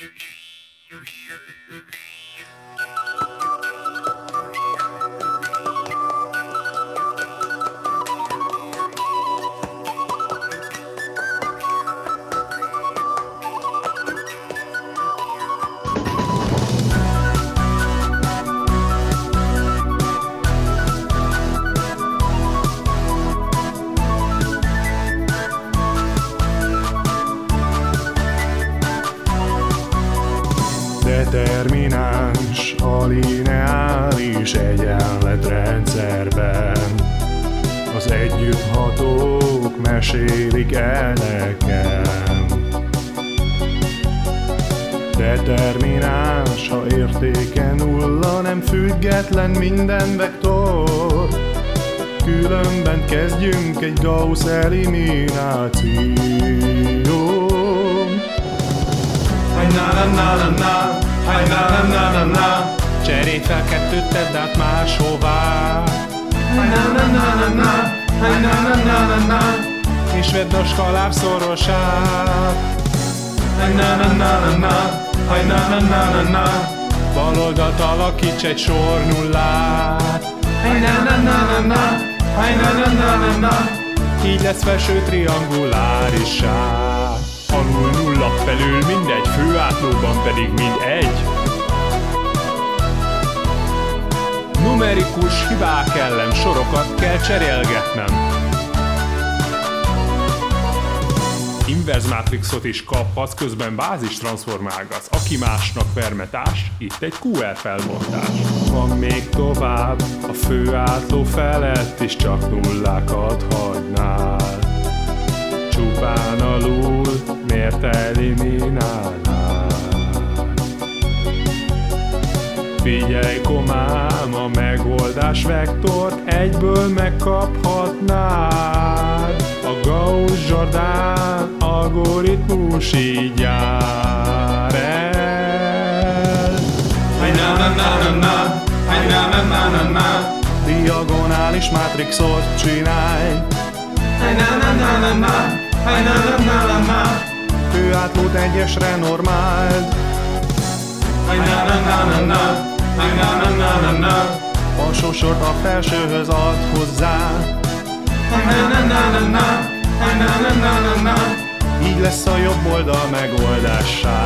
Determináns a lineáris egyenletrendszerben. Az együtthatók mesélik el nekem. Determináns, ha értéke nulla, nem független minden vektor. Különben kezdjünk egy Gauss elimináció. Na-na-na-na-na, na-na-na-na-na, cserét fel kettőt, tedd át máshová. Na-na-na-na-na, na-na-na-na-na, és vedd a skalár szorosát. Na-na-na-na-na, na-na-na-na-na, bal oldalt alakíts egy sor nullát. Na-na-na-na-na, na-na-na-na-na, így lesz felső triangulárissá. Alul nulla, felül mindegy, főátlóban pedig mindegy. Numerikus hibák ellen sorokat kell cserélgetnem. Inverz mátrixot is kaphatsz, közben bázis transformálgatsz. Aki másnak permetás, itt egy QR felbontás. Van még tovább, a főátló felett is csak nullákat hagynál. Csupán alul, miért eliminálnál? Figyelj komám, a megoldás vektort egyből megkaphatnád. A Gauss-Jordan algoritmus így jár el. Na-na-na-na-na, na-na-na-na-na, Diagonális mátrixot csinálj. na-na-na-na-na, na-na-na-na-na, Főátlót egyesre normáld. na-na-na-na-na, na-na-na-na-na, Alsó sort a felsőhöz add hozzá. na-na-na-na-na, na-na-na-na-na, Így lesz a jobb oldal megoldássá.